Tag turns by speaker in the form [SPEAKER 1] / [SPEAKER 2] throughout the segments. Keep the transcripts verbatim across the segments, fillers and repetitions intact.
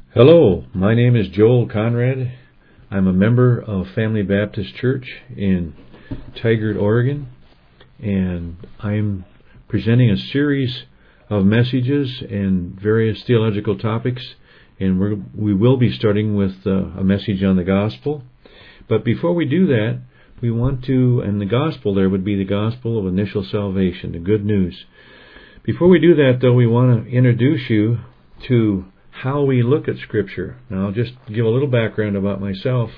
[SPEAKER 1] Hello, my name is Joel Conrad. I'm a member of Family Baptist Church in Tigard, Oregon, and I'm presenting a series of messages and various theological topics, and we're, we will be starting with uh, a message on the gospel. But before we do that, we want to, and the gospel there would be the gospel of initial salvation, the good news. Before we do that, though, we want to introduce you to how we look at Scripture. Now, I'll just give a little background about myself.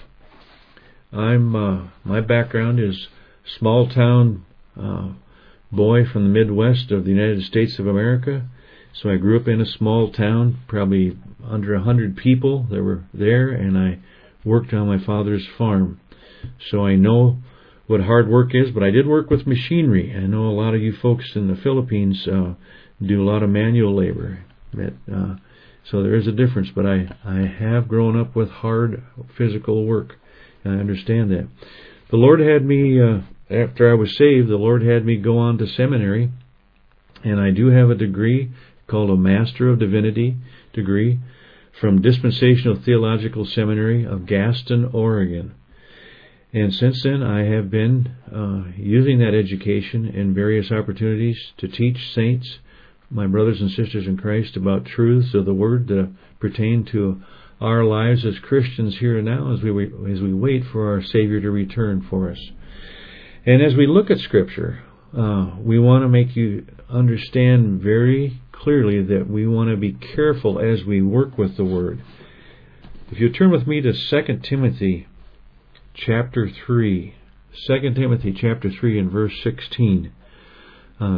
[SPEAKER 1] I'm uh, my background is small town uh, boy from the Midwest of the United States of America. So I grew up in a small town, probably under a hundred people that were there, and I worked on my father's farm. So I know what hard work is, but I did work with machinery. I know a lot of you folks in the Philippines uh, do a lot of manual labor. That, uh, So there is a difference, but I, I have grown up with hard physical work. I understand that. The Lord had me, uh, after I was saved, the Lord had me go on to seminary, and I do have a degree called a Master of Divinity degree from Dispensational Theological Seminary of Gaston, Oregon. And since then, I have been uh, using that education in various opportunities to teach saints, my brothers and sisters in Christ, about truths of the Word that pertain to our lives as Christians here and now as we as we wait for our Savior to return for us. And as we look at Scripture, uh, we want to make you understand very clearly that we want to be careful as we work with the Word. If you turn with me to Second Timothy chapter three, Second Timothy chapter three and verse sixteen. Uh,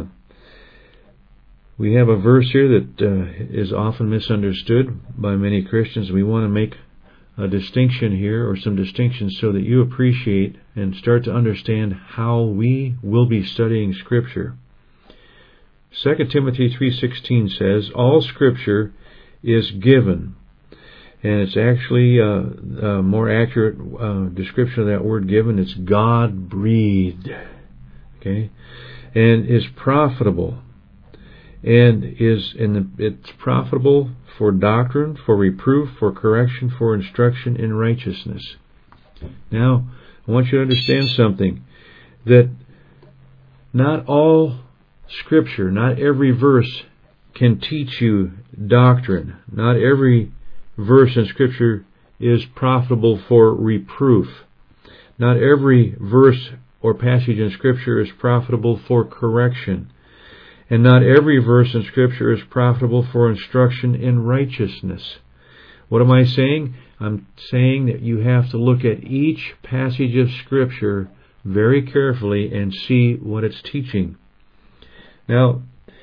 [SPEAKER 1] We have a verse here that uh, is often misunderstood by many Christians. We want to make a distinction here, or some distinctions, so that you appreciate and start to understand how we will be studying Scripture. Second Timothy three sixteen says, "All Scripture is given," and it's actually uh, a more accurate uh, description of that word given. It's God-breathed, okay, and is profitable. And is in the, it's profitable for doctrine, for reproof, for correction, for instruction in righteousness. Now, I want you to understand something, that not all Scripture, not every verse can teach you doctrine. Not every verse in Scripture is profitable for reproof. Not every verse or passage in Scripture is profitable for correction. And not every verse in Scripture is profitable for instruction in righteousness. What am I saying? I'm saying that you have to look at each passage of Scripture very carefully and see what it's teaching. Now,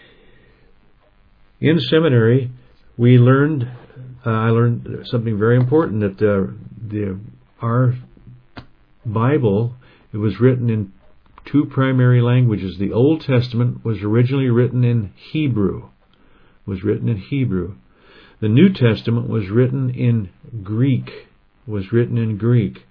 [SPEAKER 1] in seminary, we learned, uh, I learned something very important, that the, the our Bible, it was written in two primary languages. The Old Testament was originally written in Hebrew. Was written in Hebrew. The New Testament was written in Greek. Was written in Greek.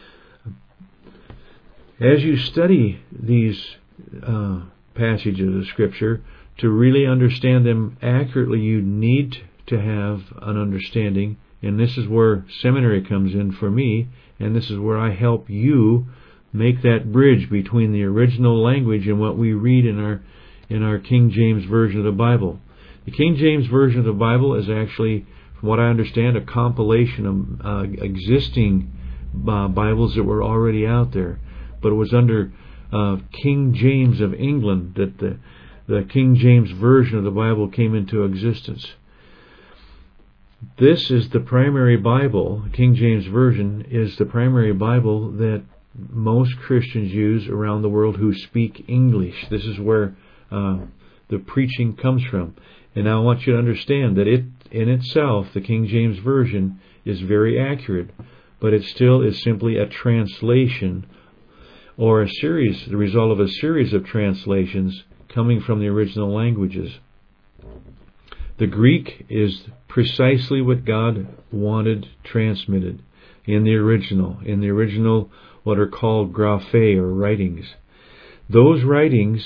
[SPEAKER 1] As you study these uh, passages of Scripture, to really understand them accurately, you need to have an understanding, and this is where seminary comes in for me, and this is where I help you make that bridge between the original language and what we read in our in our King James Version of the Bible. The King James Version of the Bible is actually, from what I understand, a compilation of uh, existing uh, Bibles that were already out there. But it was under uh, King James of England that the, the King James Version of the Bible came into existence. This is the primary Bible. King James Version is the primary Bible that most Christians use around the world who speak English. This is where uh, the preaching comes from. And now I want you to understand that it, in itself, the King James Version is very accurate, but it still is simply a translation, or a series, the result of a series of translations coming from the original languages. The Greek is precisely what God wanted transmitted in the original, in the original what are called graphe, or writings. Those writings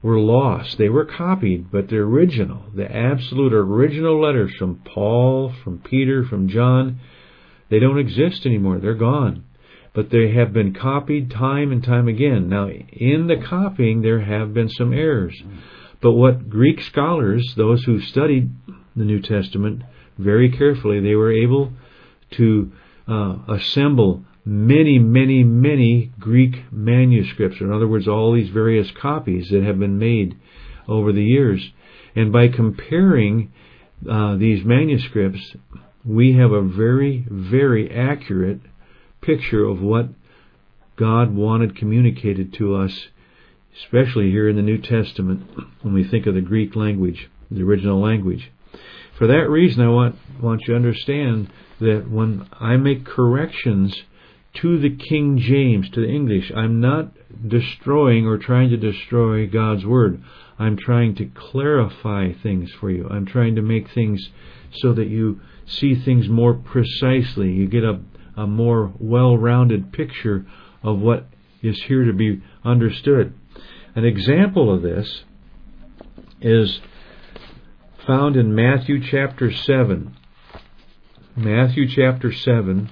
[SPEAKER 1] were lost. They were copied, but the original, the absolute original letters from Paul, from Peter, from John, they don't exist anymore. They're gone. But they have been copied time and time again. Now, in the copying, there have been some errors. But what Greek scholars, those who studied the New Testament very carefully, they were able to uh, assemble many, many, many Greek manuscripts. In other words, all these various copies that have been made over the years. And by comparing uh, these manuscripts, we have a very, very accurate picture of what God wanted communicated to us, especially here in the New Testament, when we think of the Greek language, the original language. For that reason, I want, want you to understand that when I make corrections to the King James, to the English, I'm not destroying or trying to destroy God's Word. I'm trying to clarify things for you. I'm trying to make things so that you see things more precisely. You get a, a more well-rounded picture of what is here to be understood. An example of this is found in Matthew chapter seven. Matthew chapter seven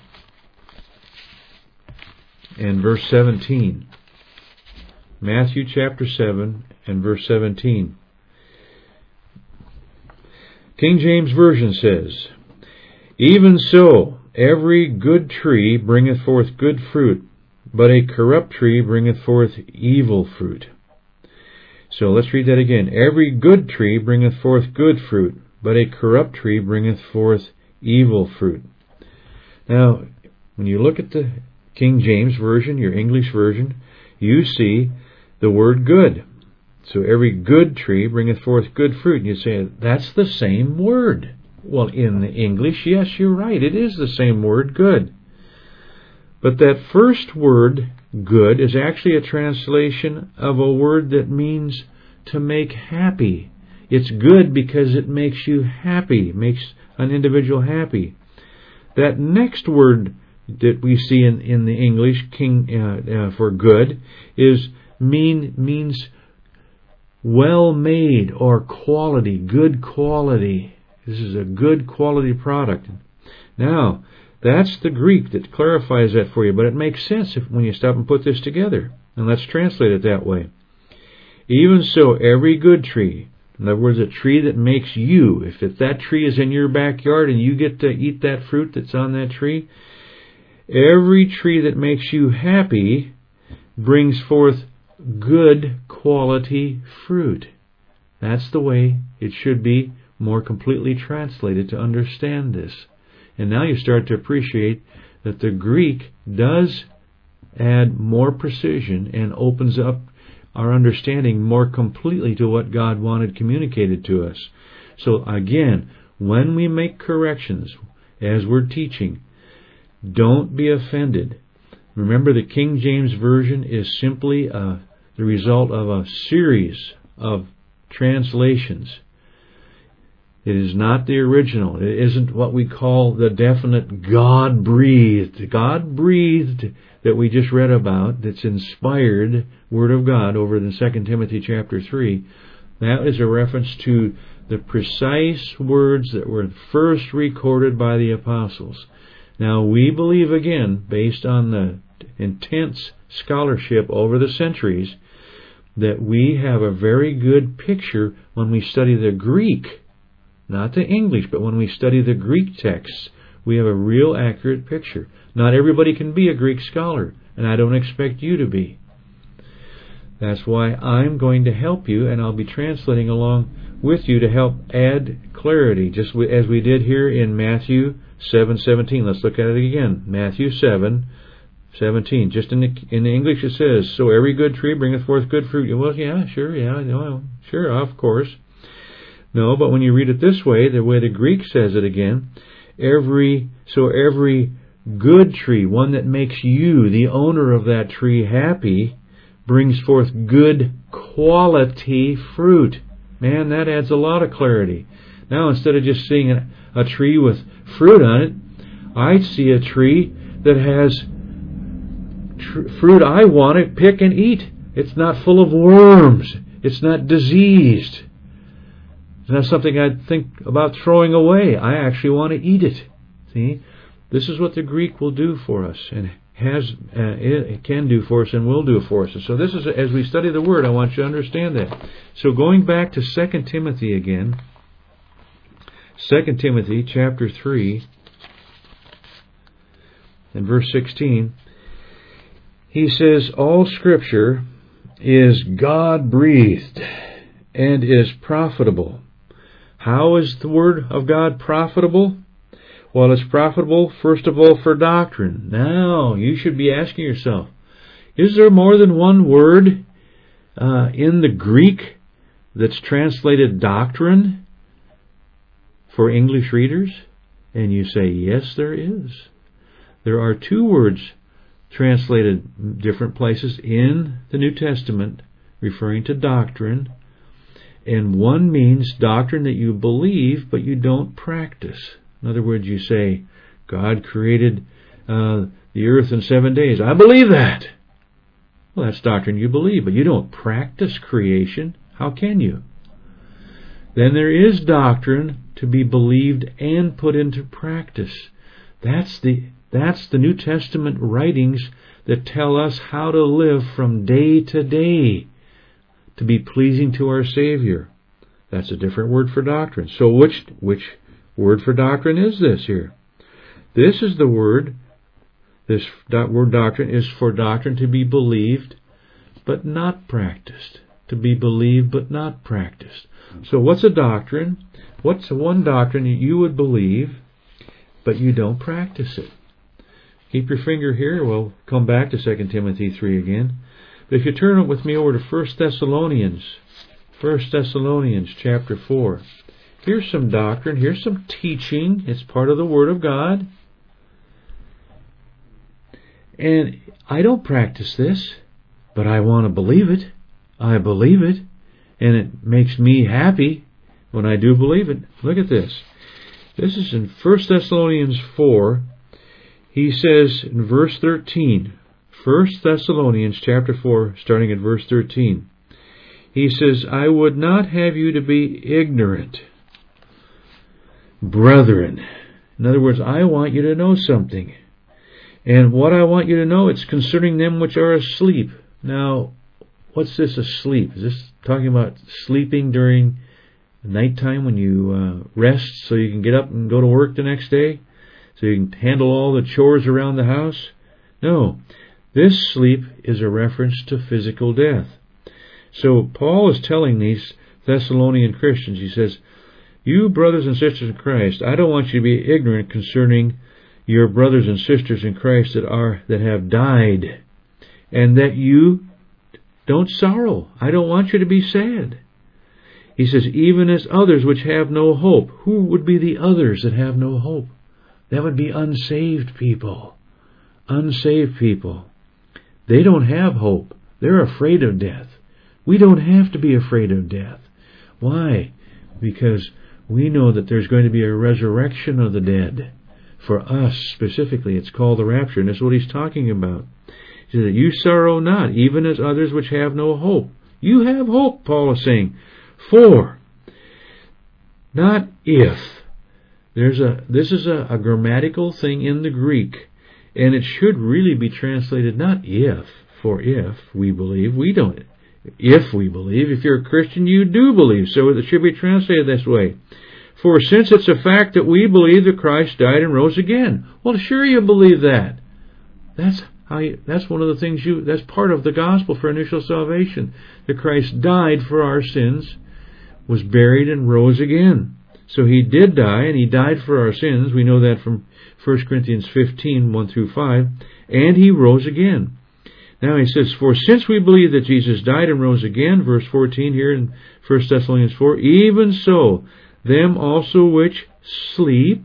[SPEAKER 1] and verse seventeen. Matthew chapter seven and verse seventeen. King James Version says, "Even so, every good tree bringeth forth good fruit, but a corrupt tree bringeth forth evil fruit." So let's read that again. "Every good tree bringeth forth good fruit, but a corrupt tree bringeth forth evil fruit." Now, when you look at the King James Version, your English version, you see the word good. So every good tree bringeth forth good fruit. And you say, that's the same word. Well, in the English, yes, you're right. It is the same word, good. But that first word, good, is actually a translation of a word that means to make happy. It's good because it makes you happy, makes an individual happy. That next word that we see in, in the English king uh, uh, for good is mean means well made or quality, good quality. This is a good quality product. Now, that's the Greek that clarifies that for you, but it makes sense if, when you stop and put this together. And let's translate it that way. Even so, every good tree, in other words, a tree that makes you, if, if that tree is in your backyard and you get to eat that fruit that's on that tree, every tree that makes you happy brings forth good quality fruit. That's the way it should be more completely translated to understand this. And now you start to appreciate that the Greek does add more precision and opens up our understanding more completely to what God wanted communicated to us. So again, when we make corrections as we're teaching, don't be offended. Remember, the King James Version is simply a, the result of a series of translations. It is not the original. It isn't what we call the definite God-breathed. God-breathed that we just read about, that's inspired Word of God over in Second Timothy chapter three. That is a reference to the precise words that were first recorded by the apostles. Now, we believe, again, based on the intense scholarship over the centuries, that we have a very good picture when we study the Greek, not the English, but when we study the Greek texts, we have a real accurate picture. Not everybody can be a Greek scholar, and I don't expect you to be. That's why I'm going to help you, and I'll be translating along with you to help add clarity, just as we did here in Matthew seven seventeen. Let's look at it again. Matthew seven seventeen. Just in the, in the English it says, "So every good tree bringeth forth good fruit." Well, yeah, sure, yeah, no, sure, of course. No, but when you read it this way, the way the Greek says it again, every so every good tree, one that makes you, the owner of that tree, happy, brings forth good quality fruit. Man, that adds a lot of clarity. Now, instead of just seeing a, a tree with fruit on it, I see a tree that has tr- fruit I want to pick and eat. It's not full of worms. It's not diseased. It's not something I'd think about throwing away. I actually want to eat it. See? This is what the Greek will do for us, and has uh, it can do for us, and will do for us. And so this is, as we study the Word, I want you to understand that. So going back to Second Timothy again, Second Timothy chapter three, and verse sixteen, he says, all Scripture is God-breathed and is profitable. How is the Word of God profitable? Well, it's profitable, first of all, for doctrine. Now, you should be asking yourself, is there more than one word uh, in the Greek that's translated doctrine for English readers? And you say, yes, there is. There are two words translated different places in the New Testament referring to doctrine. And one means doctrine that you believe but you don't practice. In other words, you say, God created uh, the earth in seven days. I believe that. Well, that's doctrine you believe, but you don't practice creation. How can you? Then there is doctrine to be believed and put into practice. That's the, that's the New Testament writings that tell us how to live from day to day to be pleasing to our Savior. That's a different word for doctrine. So which which word for doctrine is this here? This is the word, this word doctrine is for doctrine to be believed but not practiced. To be believed but not practiced. So what's a doctrine? What's one doctrine that you would believe but you don't practice it? Keep your finger here. We'll come back to Second Timothy three again. But if you turn with me over to First Thessalonians, First Thessalonians chapter four. Here's some doctrine. Here's some teaching. It's part of the Word of God. And I don't practice this, but I want to believe it. I believe it. And it makes me happy when I do believe it. Look at this. This is in First Thessalonians four. He says in verse thirteen, First Thessalonians chapter four, starting at verse thirteen. He says, I would not have you to be ignorant, brethren. In other words, I want you to know something. And what I want you to know, it's concerning them which are asleep. Now, what's this asleep? Is this talking about sleeping during nighttime when you uh, rest so you can get up and go to work the next day? So you can handle all the chores around the house? No. This sleep is a reference to physical death. So Paul is telling these Thessalonian Christians, he says, you brothers and sisters in Christ, I don't want you to be ignorant concerning your brothers and sisters in Christ that are that have died, and that you don't sorrow. I don't want you to be sad. He says, even as others which have no hope. Who would be the others that have no hope? That would be unsaved people. Unsaved people. They don't have hope. They're afraid of death. We don't have to be afraid of death. Why? Because we know that there's going to be a resurrection of the dead. For us, specifically, it's called the rapture, and that's what he's talking about. He says that you sorrow not, even as others which have no hope. You have hope, Paul is saying. For, not if. There's a. This is a, a grammatical thing in the Greek, and it should really be translated not if, for if we believe. We don't. If we believe. If you're a Christian, you do believe. So it should be translated this way. For since it's a fact that we believe that Christ died and rose again. Well, sure you believe that. That's how you, that's one of the things you, that's part of the gospel for initial salvation. That Christ died for our sins, was buried and rose again. So he did die, and he died for our sins. We know that from First Corinthians fifteen, one through five. And he rose again. Now he says, for since we believe that Jesus died and rose again, verse fourteen here in First Thessalonians four, even so, them also which sleep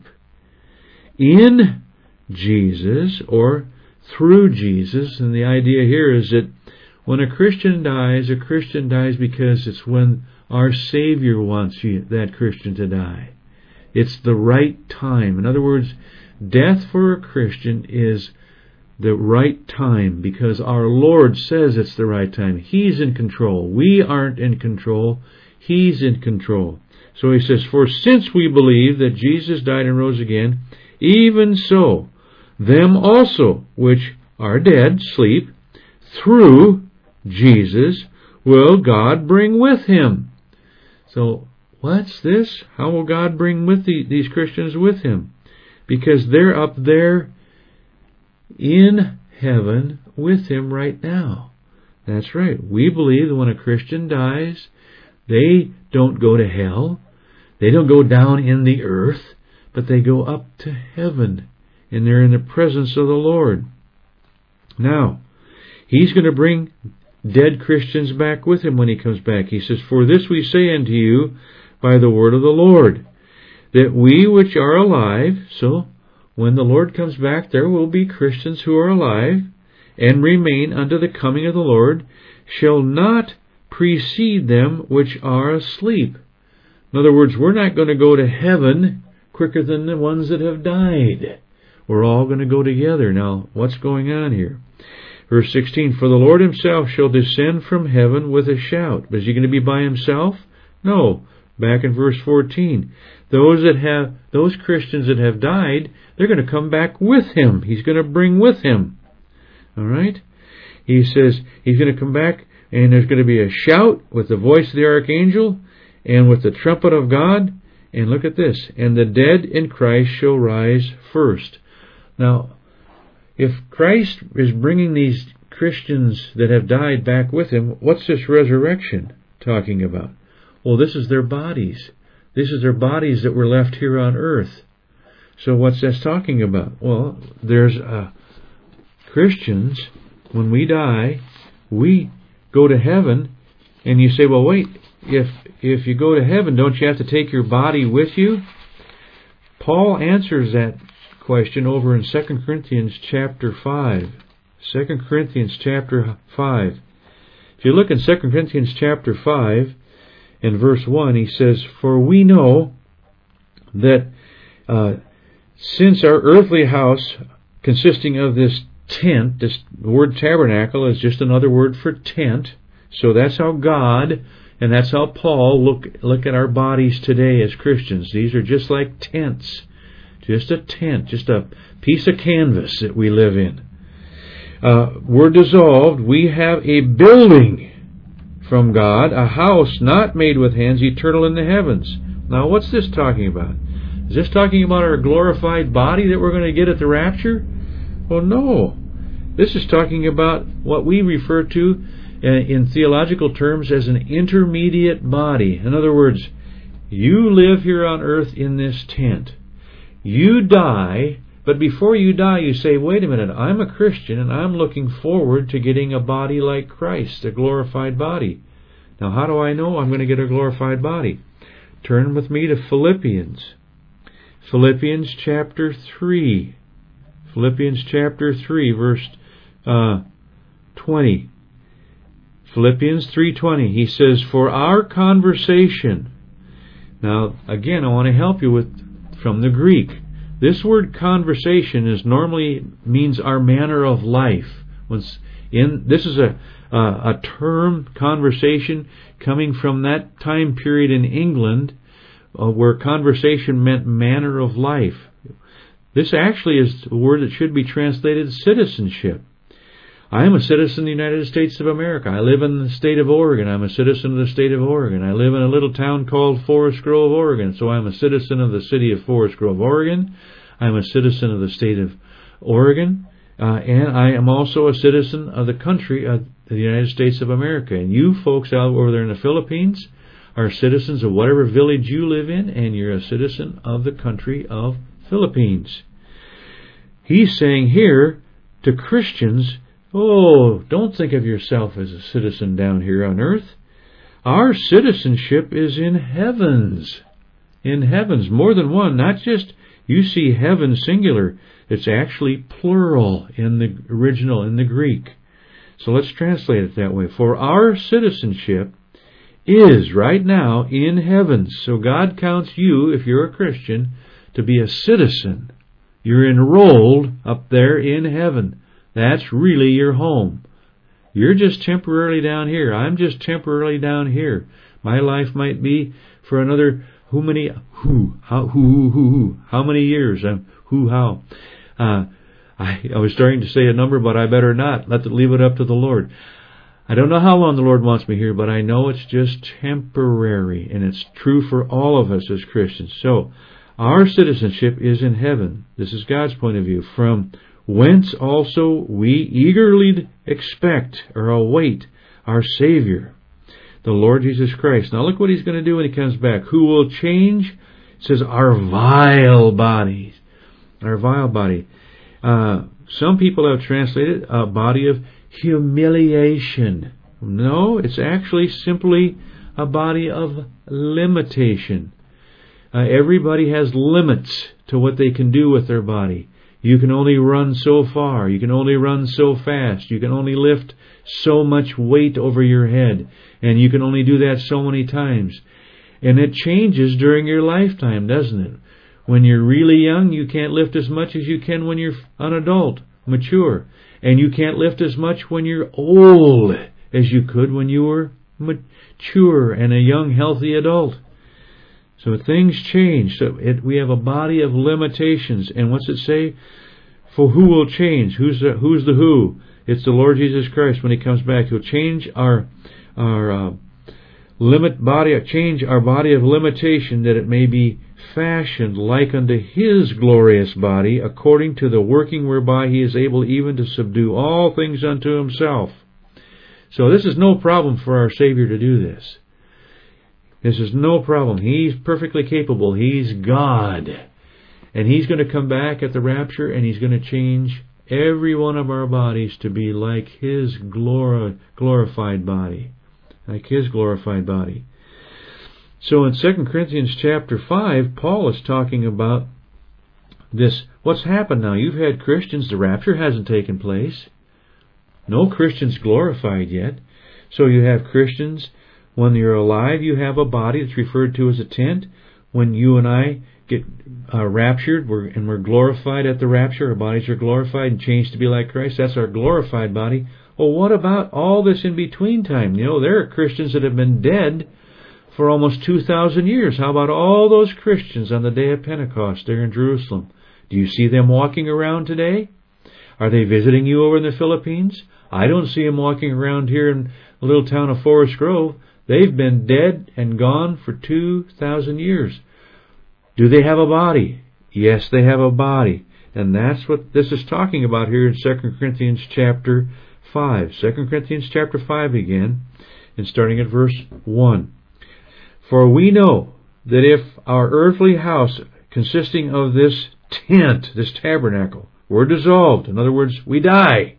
[SPEAKER 1] in Jesus, or through Jesus. And the idea here is that when a Christian dies, a Christian dies because it's when our Savior wants you, that Christian to die. It's the right time. In other words, death for a Christian is the right time, because our Lord says it's the right time. He's in control. We aren't in control. He's in control. So he says, for since we believe that Jesus died and rose again, even so, them also which are dead, sleep, through Jesus will God bring with him. So, what's this? How will God bring with the, these Christians with him? Because they're up there in heaven with him right now. That's right. We believe that when a Christian dies, they don't go to hell. They don't go down in the earth, but they go up to heaven, and they're in the presence of the Lord. Now, he's going to bring dead Christians back with him when he comes back. He says, for this we say unto you by the word of the Lord, that we which are alive, so when the Lord comes back, there will be Christians who are alive and remain unto the coming of the Lord, shall not precede them which are asleep. In other words, we're not going to go to heaven quicker than the ones that have died. We're all going to go together. Now, what's going on here? Verse sixteen, for the Lord himself shall descend from heaven with a shout. But is he going to be by himself? No. Back in verse fourteen, those that have, those Christians that have died, they're going to come back with him. He's going to bring with him. All right? He says he's going to come back, and there's going to be a shout with the voice of the archangel and with the trumpet of God. And look at this. And the dead in Christ shall rise first. Now, if Christ is bringing these Christians that have died back with him, what's this resurrection talking about? Well, this is their bodies. This is their bodies that were left here on earth. So what's this talking about? Well, there's uh, Christians, when we die, we go to heaven, and you say, well, wait, if if you go to heaven, don't you have to take your body with you? Paul answers that question over in Second Corinthians chapter five. Second Corinthians chapter five. If you look in Second Corinthians chapter five, in verse one, he says, for we know that uh, since our earthly house, consisting of this tent, this word tabernacle is just another word for tent, so that's how God and that's how Paul look look at our bodies today as Christians. These are just like tents. Just a tent, just a piece of canvas that we live in. Uh, we're dissolved. We have a building from God, a house not made with hands, eternal in the heavens. Now, what's this talking about? Is this talking about our glorified body that we're going to get at the rapture? Well, no. This is talking about what we refer to uh, in theological terms as an intermediate body. In other words, you live here on earth in this tent. You die, but before you die, you say, wait a minute, I'm a Christian, and I'm looking forward to getting a body like Christ, a glorified body. Now, how do I know I'm going to get a glorified body? Turn with me to Philippians. Philippians chapter three. Philippians chapter three, verse uh, twenty. Philippians three twenty. He says, for our conversation. Now, again, I want to help you with from the Greek. This word conversation is normally means our manner of life. In this is a, a a term, conversation, coming from that time period in England uh, where conversation meant manner of life. This actually is a word that should be translated citizenship. I am a citizen of the United States of America. I live in the state of Oregon. I'm a citizen of the state of Oregon. I live in a little town called Forest Grove, Oregon. So I'm a citizen of the city of Forest Grove, Oregon. I'm a citizen of the state of Oregon. Uh, and I am also a citizen of the country of the United States of America. And you folks out over there in the Philippines are citizens of whatever village you live in, and you're a citizen of the country of Philippines. He's saying here to Christians, oh, don't think of yourself as a citizen down here on earth. Our citizenship is in heavens. In heavens, more than one. Not just, you see heaven singular. It's actually plural in the original, in the Greek. So let's translate it that way. For our citizenship is right now in heavens. So God counts you, if you're a Christian, to be a citizen. You're enrolled up there in heaven. That's really your home. You're just temporarily down here. I'm just temporarily down here. My life might be for another who many who how who who who how many years? Um, who how? Uh, I I was starting to say a number, but I better not. Let the, leave it up to the Lord. I don't know how long the Lord wants me here, but I know it's just temporary, and it's true for all of us as Christians. So, our citizenship is in heaven. This is God's point of view. From whence also we eagerly expect or await our Savior, the Lord Jesus Christ. Now look what He's going to do when He comes back. Who will change, it says, our vile bodies. Our vile body. Uh, some people have translated a body of humiliation. No, it's actually simply a body of limitation. Uh, everybody has limits to what they can do with their body. You can only run so far. You can only run so fast. You can only lift so much weight over your head. And you can only do that so many times. And it changes during your lifetime, doesn't it? When you're really young, you can't lift as much as you can when you're an adult, mature. And you can't lift as much when you're old as you could when you were mature and a young, healthy adult. So things change. So it, we have a body of limitations. And what's it say? For who will change? Who's the, who's the who? It's the Lord Jesus Christ when He comes back. He'll change our our uh, limit body, change our body of limitation, that it may be fashioned like unto His glorious body, according to the working whereby He is able even to subdue all things unto Himself. So this is no problem for our Savior to do this. This is no problem. He's perfectly capable. He's God. And He's going to come back at the rapture, and He's going to change every one of our bodies to be like His glori- glorified body. Like His glorified body. So in Second Corinthians chapter five, Paul is talking about this. What's happened now? You've had Christians. The rapture hasn't taken place. No Christians glorified yet. So you have Christians. When you're alive, you have a body that's referred to as a tent. When you and I get uh, raptured we're, and we're glorified at the rapture, our bodies are glorified and changed to be like Christ. That's our glorified body. Well, what about all this in between time? You know, there are Christians that have been dead for almost two thousand years. How about all those Christians on the day of Pentecost there in Jerusalem? Do you see them walking around today? Are they visiting you over in the Philippines? I don't see them walking around here in the little town of Forest Grove. They've been dead and gone for two thousand years. Do they have a body? Yes, they have a body. And that's what this is talking about here in Second Corinthians chapter five. Second Corinthians chapter five again, and starting at verse one. For we know that if our earthly house consisting of this tent, this tabernacle, were dissolved, in other words, we die,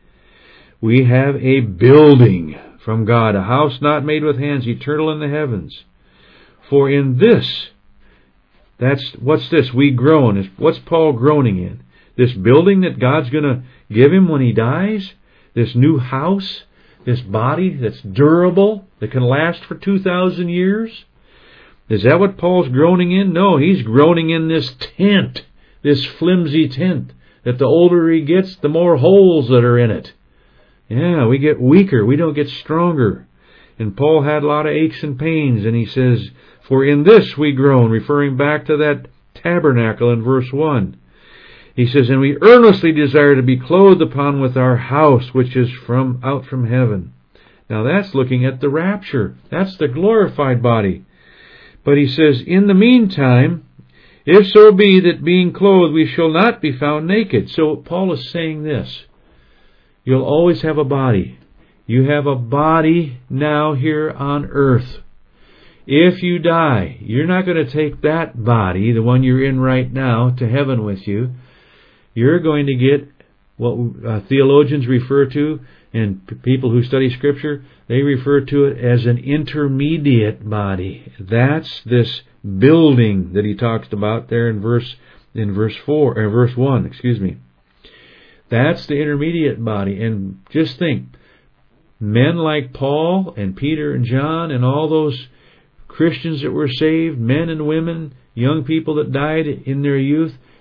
[SPEAKER 1] we have a building from God, a house not made with hands, eternal in the heavens. For in this, that's, what's this? We groan. What's Paul groaning in? This building that God's going to give him when he dies? This new house? This body that's durable, that can last for two thousand years? Is that what Paul's groaning in? No, he's groaning in this tent, this flimsy tent, that the older he gets, the more holes that are in it. Yeah, we get weaker. We don't get stronger. And Paul had a lot of aches and pains, and he says, for in this we groan, referring back to that tabernacle in verse one. He says, and we earnestly desire to be clothed upon with our house, which is from out from heaven. Now that's looking at the rapture. That's the glorified body. But he says, in the meantime, if so be that being clothed we shall not be found naked. So Paul is saying this. You'll always have a body. You have a body now here on earth. If you die, you're not going to take that body, the one you're in right now, to heaven with you. You're going to get what uh, theologians refer to, and p- people who study Scripture, they refer to it as an intermediate body. That's this building that he talks about there in verse in verse four or verse one. Excuse me. That's the intermediate body. And just think, men like Paul and Peter and John and all those Christians that were saved, men and women, young people that died in their youth,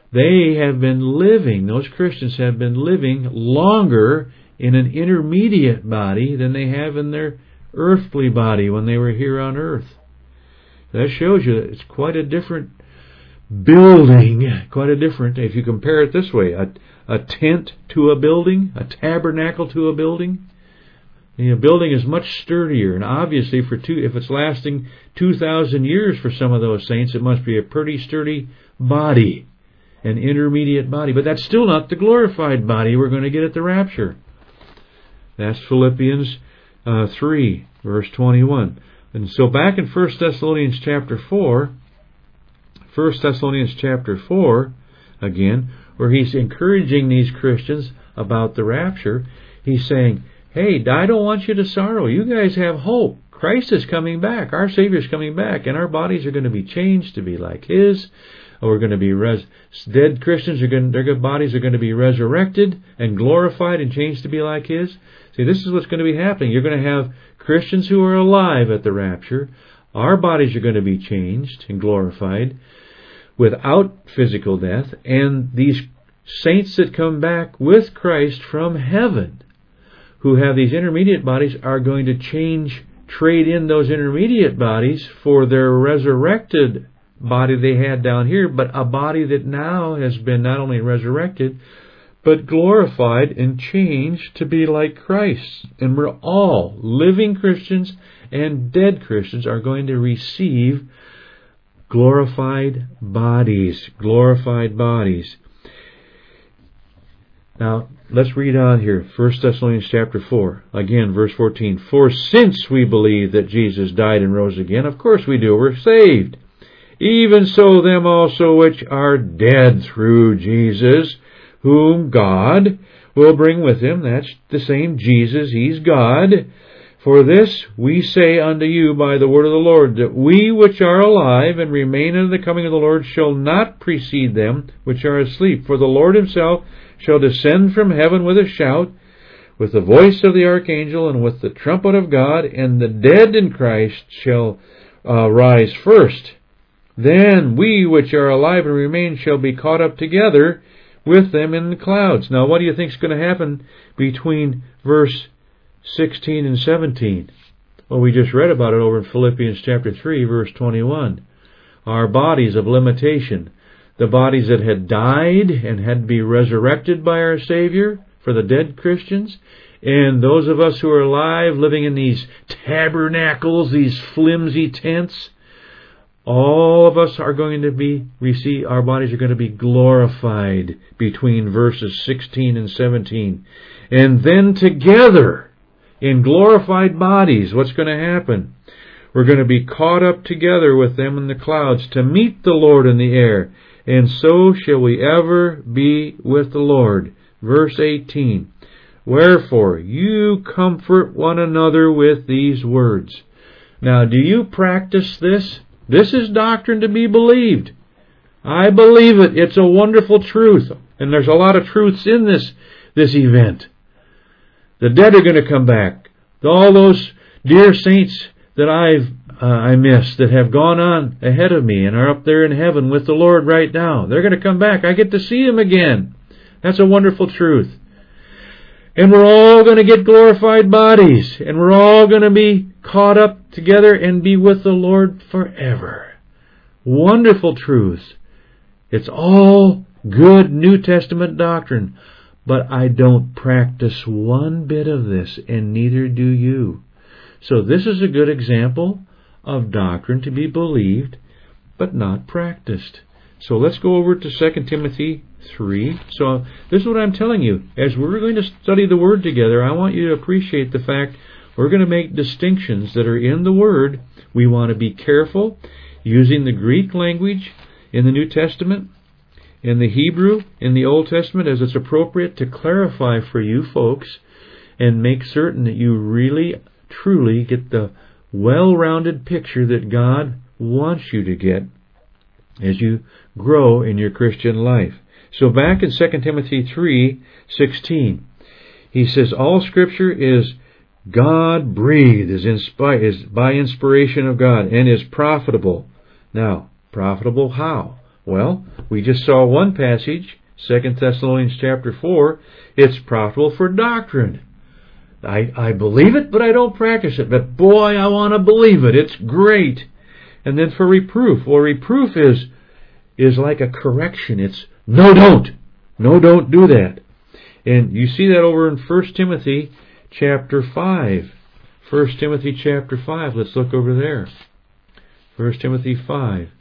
[SPEAKER 1] They have been living, those Christians have been living longer in an intermediate body than they have in their earthly body when they were here on earth. That shows you that it's quite a different building, quite a different, if you compare it this way, a, a tent to a building, a tabernacle to a building. A building is much sturdier, and obviously for two, if it's lasting two thousand years for some of those saints, it must be a pretty sturdy body, an intermediate body. But that's still not the glorified body we're going to get at the rapture. That's Philippians uh, three, verse twenty-one. And so back in First Thessalonians chapter four, First Thessalonians chapter four, again, where he's encouraging these Christians about the rapture, he's saying, hey, I don't want you to sorrow. You guys have hope. Christ is coming back. Our Savior is coming back, and our bodies are going to be changed to be like His. We're going to be res- dead Christians. Are going, their bodies are going to be resurrected and glorified and changed to be like His. See, this is what's going to be happening. You're going to have Christians who are alive at the rapture. Our bodies are going to be changed and glorified without physical death, and these saints that come back with Christ from heaven, who have these intermediate bodies, are going to change, trade in those intermediate bodies for their resurrected body they had down here, but a body that now has been not only resurrected, but glorified and changed to be like Christ. And we're all, living Christians and dead Christians, are going to receive glorified bodies. Glorified bodies. Now, let's read on here. First Thessalonians chapter four. Again, verse fourteen. For since we believe that Jesus died and rose again, of course we do, we're saved. Even so them also which are dead through Jesus, whom God will bring with Him. That's the same Jesus. He's God. For this we say unto you by the word of the Lord, that we which are alive and remain unto the coming of the Lord shall not precede them which are asleep. For the Lord Himself shall descend from heaven with a shout, with the voice of the archangel, and with the trumpet of God, and the dead in Christ shall uh, rise first. Then we which are alive and remain shall be caught up together with them in the clouds. Now, what do you think is going to happen between verse sixteen and seventeen? Well, we just read about it over in Philippians chapter three, verse twenty-one. Our bodies of limitation, the bodies that had died and had to be resurrected by our Savior for the dead Christians, and those of us who are alive living in these tabernacles, these flimsy tents, all of us are going to be, receive, our bodies are going to be glorified between verses sixteen and seventeen. And then together, in glorified bodies, what's going to happen? We're going to be caught up together with them in the clouds to meet the Lord in the air. And so shall we ever be with the Lord. Verse eighteen. Wherefore, you comfort one another with these words. Now, do you practice this? This is doctrine to be believed. I believe it. It's a wonderful truth. And there's a lot of truths in this, this event. The dead are going to come back. All those dear saints that I've uh, I missed, that have gone on ahead of me and are up there in heaven with the Lord right now, they're going to come back. I get to see Him again. That's a wonderful truth. And we're all going to get glorified bodies. And we're all going to be caught up together and be with the Lord forever. Wonderful truth. It's all good New Testament doctrine. But I don't practice one bit of this, and neither do you. So this is a good example of doctrine to be believed, but not practiced. So let's go over to Second Timothy three. So this is what I'm telling you. As we're going to study the Word together, I want you to appreciate the fact we're going to make distinctions that are in the Word. We want to be careful using the Greek language in the New Testament, in the Hebrew in the Old Testament, as it's appropriate, to clarify for you folks and make certain that you really, truly get the well-rounded picture that God wants you to get as you grow in your Christian life. So back in Second Timothy three sixteen, he says, all Scripture is God-breathed, is, inspi- is by inspiration of God, and is profitable. Now, profitable how? Well, we just saw one passage, Second Thessalonians chapter four. It's profitable for doctrine. I, I believe it, but I don't practice it. But boy, I want to believe it. It's great. And then for reproof. Well, reproof is, is like a correction. It's, no, don't. No, don't do that. And you see that over in First Timothy chapter five. First Timothy chapter five. Let's look over there. First Timothy five.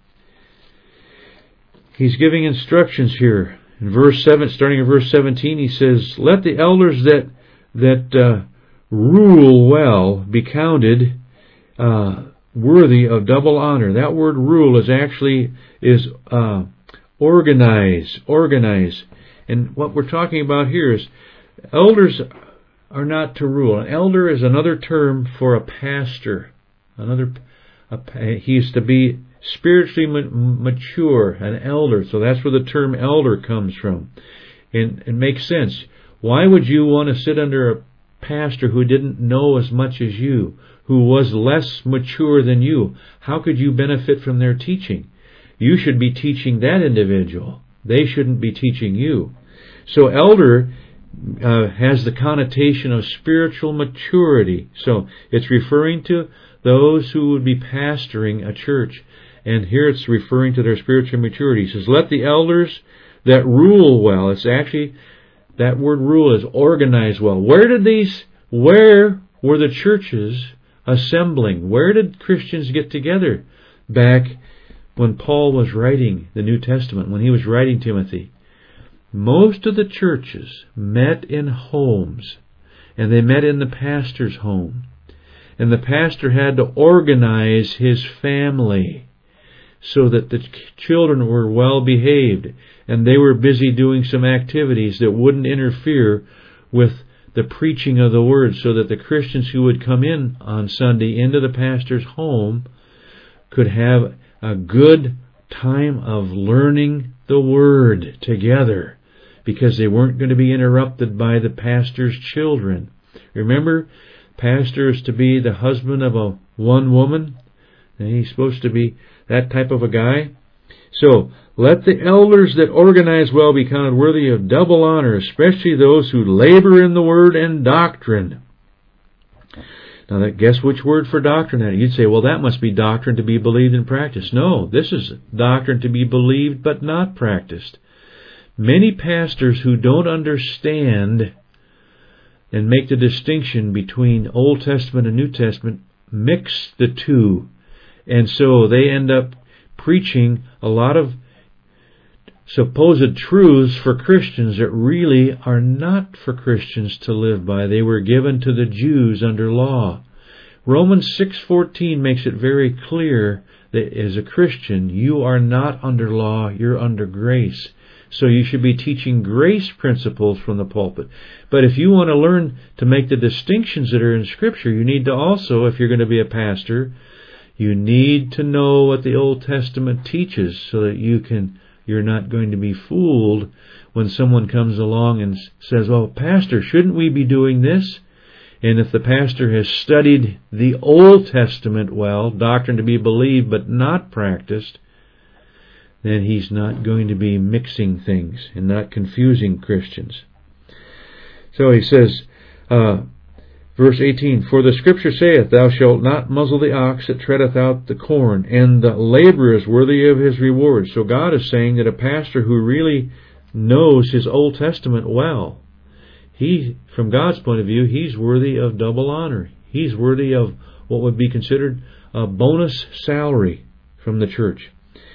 [SPEAKER 1] He's giving instructions here. In verse seven, starting in verse seventeen, he says, "Let the elders that that uh, rule well be counted uh, worthy of double honor." That word "rule" is actually is uh, organize, organize. And what we're talking about here is elders are not to rule. An elder is another term for a pastor. Another, a, he is to be spiritually mature, an elder. So that's where the term elder comes from. And it makes sense. Why would you want to sit under a pastor who didn't know as much as you, who was less mature than you? How could you benefit from their teaching? You should be teaching that individual. They shouldn't be teaching you. So elder uh, has the connotation of spiritual maturity. So it's referring to those who would be pastoring a church. And here it's referring to their spiritual maturity. It says, "Let the elders that rule well." It's actually, that word rule is organize well. Where did these, where were the churches assembling? Where did Christians get together? Back when Paul was writing the New Testament, when he was writing Timothy. Most of the churches met in homes, and they met in the pastor's home. And the pastor had to organize his family so that the children were well behaved, and they were busy doing some activities that wouldn't interfere with the preaching of the Word, so that the Christians who would come in on Sunday into the pastor's home could have a good time of learning the Word together, because they weren't going to be interrupted by the pastor's children. Remember, pastor is to be the husband of a one woman, and he's supposed to be that type of a guy. So, let the elders that organize well be counted worthy of double honor, especially those who labor in the word and doctrine. Now, that, guess which word for doctrine that? You'd say, well, that must be doctrine to be believed and practiced. No, this is doctrine to be believed but not practiced. Many pastors who don't understand and make the distinction between Old Testament and New Testament mix the two. And so they end up preaching a lot of supposed truths for Christians that really are not for Christians to live by. They were given to the Jews under law. Romans six fourteen makes it very clear that as a Christian, you are not under law, you're under grace. So you should be teaching grace principles from the pulpit. But if you want to learn to make the distinctions that are in Scripture, you need to also, if you're going to be a pastor, you need to know what the Old Testament teaches, so that you can, you're not going to be fooled when someone comes along and says, "Oh, pastor, shouldn't we be doing this?" And if the pastor has studied the Old Testament well, doctrine to be believed but not practiced, then he's not going to be mixing things and not confusing Christians. So he says, uh, verse eighteen, "For the Scripture saith, Thou shalt not muzzle the ox that treadeth out the corn, and the laborer is worthy of his reward." So God is saying that a pastor who really knows his Old Testament well, he, from God's point of view, he's worthy of double honor. He's worthy of what would be considered a bonus salary from the church.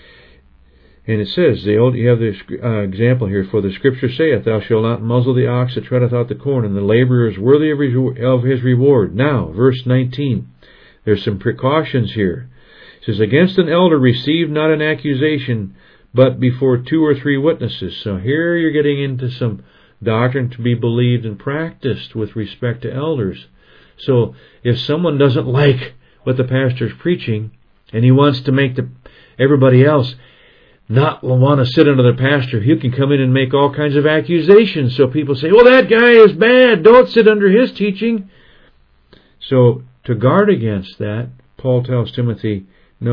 [SPEAKER 1] And it says, the old, you have this uh, example here, "For the Scripture saith, Thou shalt not muzzle the ox that treadeth out the corn, and the laborer is worthy of his, of his reward." Now, verse nineteen, there's some precautions here. It says, "Against an elder receive not an accusation, but before two or three witnesses." So here you're getting into some doctrine to be believed and practiced with respect to elders. So if someone doesn't like what the pastor's preaching, and he wants to make the everybody else not want to sit under the pastor, he can come in and make all kinds of accusations. So people say, "Well, that guy is bad. Don't sit under his teaching." So to guard against that, Paul tells Timothy, no,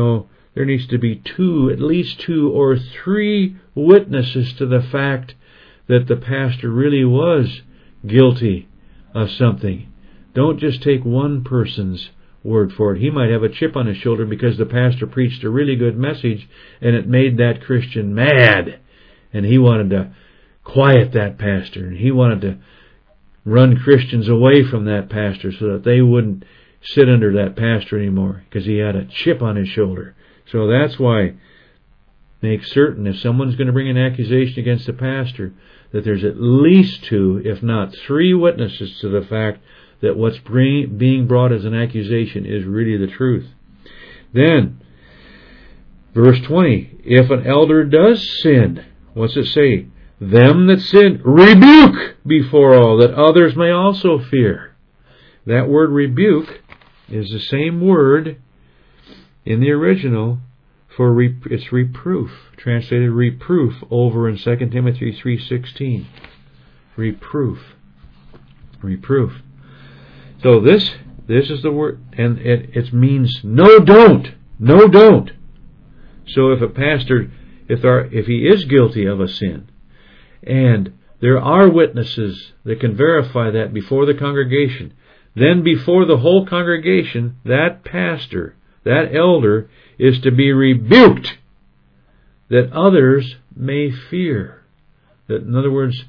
[SPEAKER 1] there needs to be two, at least two or three witnesses to the fact that the pastor really was guilty of something. Don't just take one person's word for it. He might have a chip on his shoulder because the pastor preached a really good message and it made that Christian mad. And he wanted to quiet that pastor. And he wanted to run Christians away from that pastor so that they wouldn't sit under that pastor anymore because he had a chip on his shoulder. So that's why make certain if someone's going to bring an accusation against the pastor that there's at least two, if not three witnesses to the fact that what's bring, being brought as an accusation is really the truth. Then, verse twenty, if an elder does sin, what's it say? Them that sin, rebuke before all, that others may also fear. That word rebuke is the same word in the original for rep- it's reproof, translated reproof over in Second Timothy three sixteen. Reproof. Reproof. So this this is the word, and it, it means no don't. No don't. So if a pastor, if there, if he is guilty of a sin, and there are witnesses that can verify that before the congregation, then before the whole congregation, that pastor, that elder, is to be rebuked, that others may fear. That, in other words,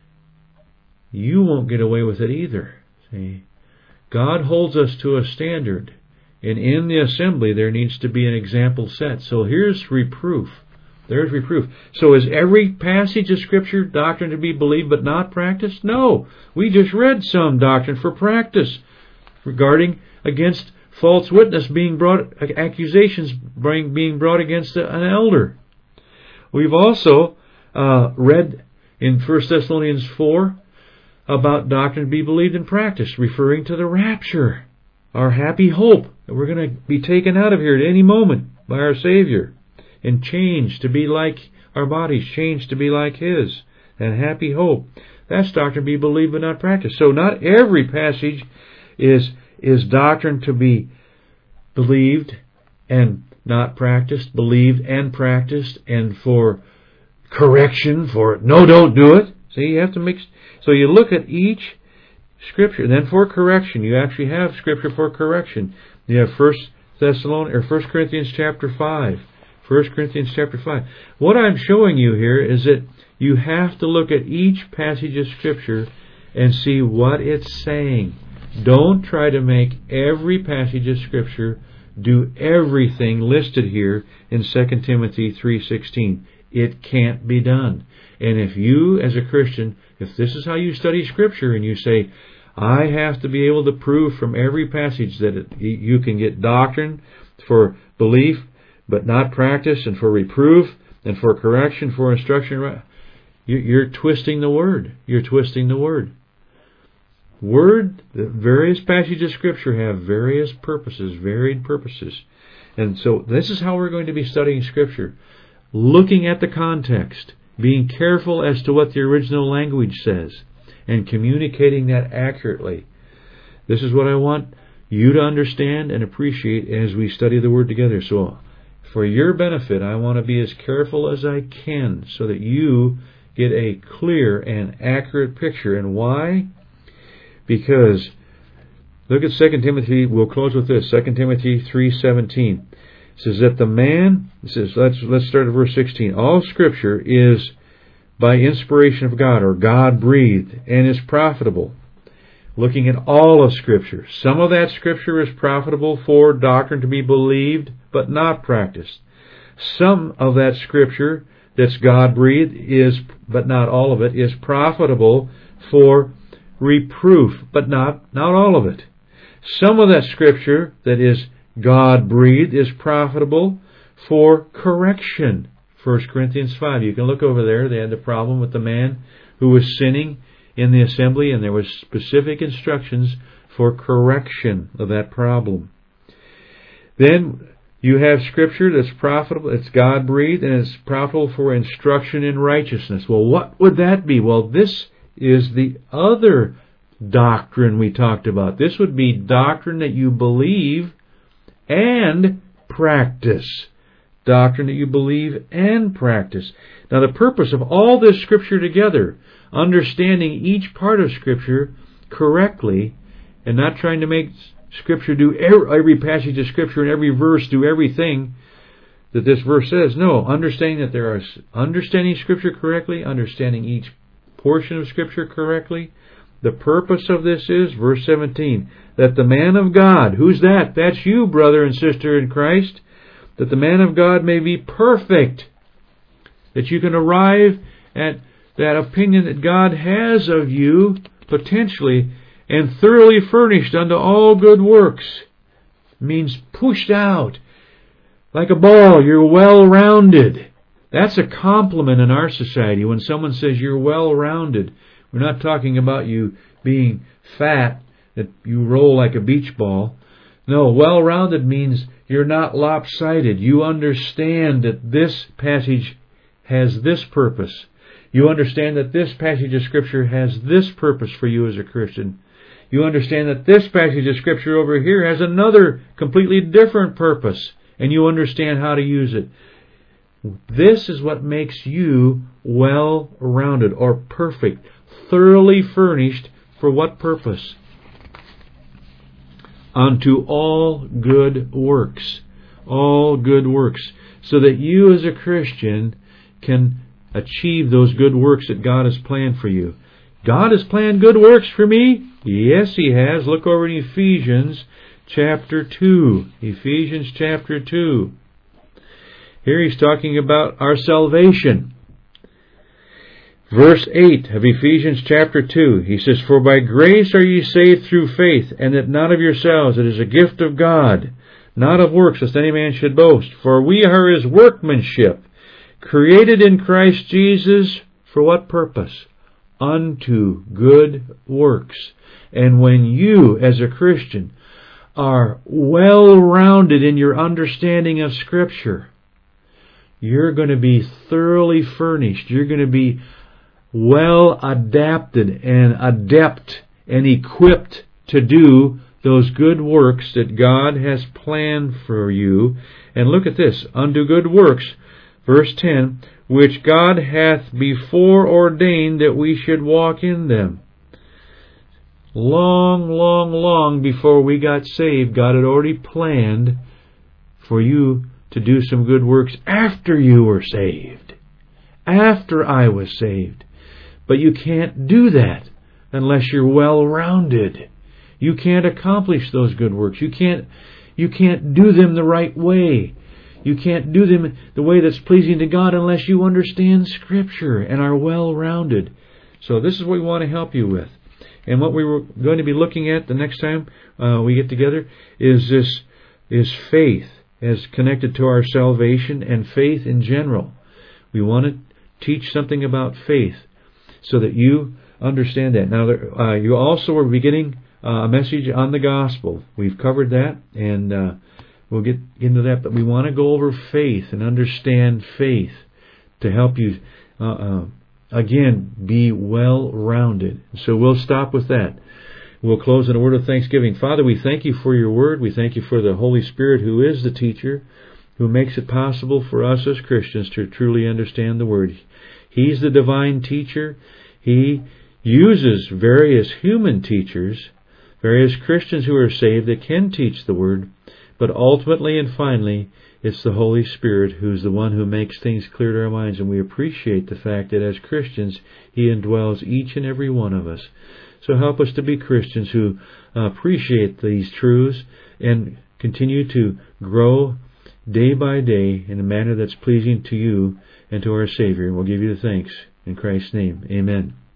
[SPEAKER 1] you won't get away with it either. See? God holds us to a standard, and in the assembly there needs to be an example set. So here's reproof. There's reproof. So is every passage of Scripture doctrine to be believed but not practiced? No. We just read some doctrine for practice regarding against false witness being brought, accusations being brought against an elder. We've also uh, read in First Thessalonians four about doctrine to be believed and practiced, referring to the rapture, our happy hope that we're going to be taken out of here at any moment by our Savior and changed to be like our bodies, changed to be like His, and happy hope. That's doctrine to be believed but not practiced. So not every passage is is doctrine to be believed and not practiced, believed and practiced, and for correction, for no, don't do it. See, you have to mix. So you look at each Scripture, and then for correction, you actually have Scripture for correction. You have First Thessalonians or First Corinthians chapter five. First Corinthians chapter five. What I'm showing you here is that you have to look at each passage of Scripture and see what it's saying. Don't try to make every passage of Scripture do everything listed here in Second Timothy three sixteen. It can't be done. And if you, as a Christian, if this is how you study Scripture and you say, I have to be able to prove from every passage that it, you can get doctrine for belief but not practice, and for reproof, and for correction, for instruction, you're twisting the Word. You're twisting the Word. Word, the various passages of Scripture have various purposes, varied purposes. And so this is how we're going to be studying Scripture. Looking at the context, being careful as to what the original language says, and communicating that accurately. This is what I want you to understand and appreciate as we study the Word together. So, for your benefit, I want to be as careful as I can so that you get a clear and accurate picture. And why? Because, look at Second Timothy, we'll close with this, Second Timothy three seventeen. It says that the man, it says, let's, let's start at verse sixteen. All Scripture is by inspiration of God, or God-breathed, and is profitable. Looking at all of Scripture. Some of that Scripture is profitable for doctrine to be believed, but not practiced. Some of that Scripture that's God-breathed is, but not all of it, is profitable for reproof, but not, not all of it. Some of that Scripture that is God-breathed is profitable for correction. First Corinthians five. You can look over there. They had the problem with the man who was sinning in the assembly, and there was specific instructions for correction of that problem. Then you have Scripture that's profitable, it's God-breathed, and it's profitable for instruction in righteousness. Well, what would that be? Well, this is the other doctrine we talked about. This would be doctrine that you believe and practice. doctrine that you believe and practice. Now, the purpose of all this Scripture together, understanding each part of Scripture correctly, and not trying to make Scripture do every passage of Scripture and every verse do everything that this verse says. No, understanding that there are understanding Scripture correctly, understanding each portion of Scripture correctly. The purpose of this is, verse seventeen, that the man of God, who's that? That's you, brother and sister in Christ, that the man of God may be perfect, that you can arrive at that opinion that God has of you, potentially, and thoroughly furnished unto all good works. Means pushed out. Like a ball, you're well-rounded. That's a compliment in our society when someone says you're well-rounded. We're not talking about you being fat, that you roll like a beach ball. No, well-rounded means you're not lopsided. You understand that this passage has this purpose. You understand that this passage of Scripture has this purpose for you as a Christian. You understand that this passage of Scripture over here has another completely different purpose, and you understand how to use it. This is what makes you well-rounded or perfect, thoroughly furnished for what purpose? Unto all good works. All good works. So that you as a Christian can achieve those good works that God has planned for you. God has planned good works for me? Yes, He has. Look over in Ephesians chapter two. Ephesians chapter two. Here He's talking about our salvation. Verse eight of Ephesians chapter two, he says, For by grace are ye saved through faith, and that not of yourselves, it is a gift of God, not of works, lest any man should boast. For we are His workmanship, created in Christ Jesus, for what purpose? Unto good works. And when you, as a Christian, are well-rounded in your understanding of Scripture, you're going to be thoroughly furnished. You're going to be well adapted and adept and equipped to do those good works that God has planned for you. And look at this, unto good works, verse ten, which God hath before ordained that we should walk in them. Long, long, long before we got saved, God had already planned for you to do some good works after you were saved. After I was saved. But you can't do that unless you're well-rounded. You can't accomplish those good works. You can't, you can't do them the right way. You can't do them the way that's pleasing to God unless you understand Scripture and are well-rounded. So this is what we want to help you with. And what we were going to be looking at the next time uh, we get together is this is faith as connected to our salvation and faith in general. We want to teach something about faith so that you understand that. Now, there, uh, you also are beginning uh, a message on the gospel. We've covered that, and uh, we'll get into that. But we want to go over faith and understand faith to help you, uh, uh, again, be well-rounded. So we'll stop with that. We'll close in a word of thanksgiving. Father, we thank You for Your Word. We thank You for the Holy Spirit who is the teacher, who makes it possible for us as Christians to truly understand the Word. He's the divine teacher. He uses various human teachers, various Christians who are saved that can teach the Word, but ultimately and finally, it's the Holy Spirit who's the one who makes things clear to our minds, and we appreciate the fact that as Christians, He indwells each and every one of us. So help us to be Christians who appreciate these truths and continue to grow day by day in a manner that's pleasing to You and to our Savior. We'll give You the thanks. In Christ's name, amen.